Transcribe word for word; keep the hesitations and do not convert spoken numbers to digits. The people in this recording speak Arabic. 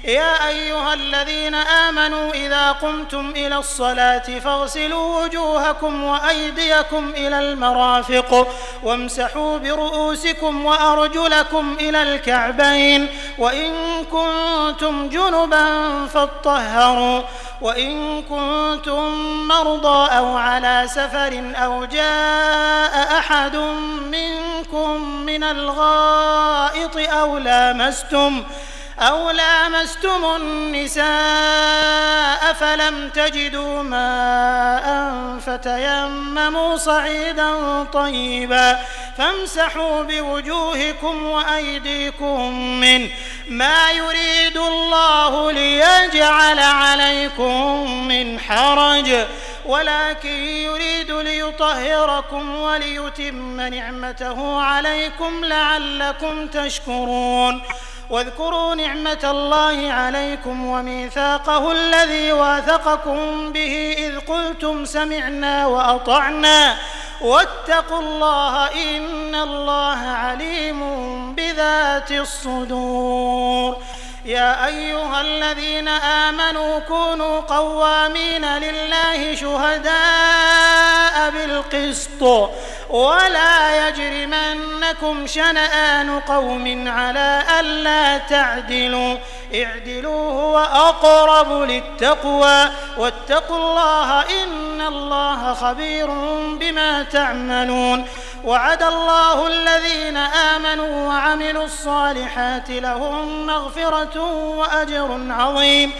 يا أيها الذين آمنوا إذا قمتم إلى الصلاة فاغسلوا وجوهكم وأيديكم إلى المرافق وامسحوا برؤوسكم وأرجلكم إلى الكعبين وإن كنتم جنبا فاطهروا وإن كنتم مرضى أو على سفر أو جاء أحد منكم من الغائط أو لامستم أو لامستم النساء فلم تجدوا ماء فتيمموا صعيدا طيبا فامسحوا بوجوهكم وأيديكم منه ما يريد الله ليجعل عليكم من حرج ولكن يريد ليطهركم وليتم نعمته عليكم لعلكم تشكرون واذكروا نعمة الله عليكم وميثاقه الذي واثقكم به إذ قلتم سمعنا وأطعنا واتقوا الله إن الله عليم بذات الصدور. يا أيها الذين آمنوا كونوا قوامين لله شهداء بالقسط ولا يجرمنكم شنآن قوم على ألا تعدلوا اعدلوا هو أقرب للتقوى واتقوا الله إن الله خبير بما تعملون. وعد الله الذين آمنوا وعملوا الصالحات لهم مغفرة وأجر عظيم.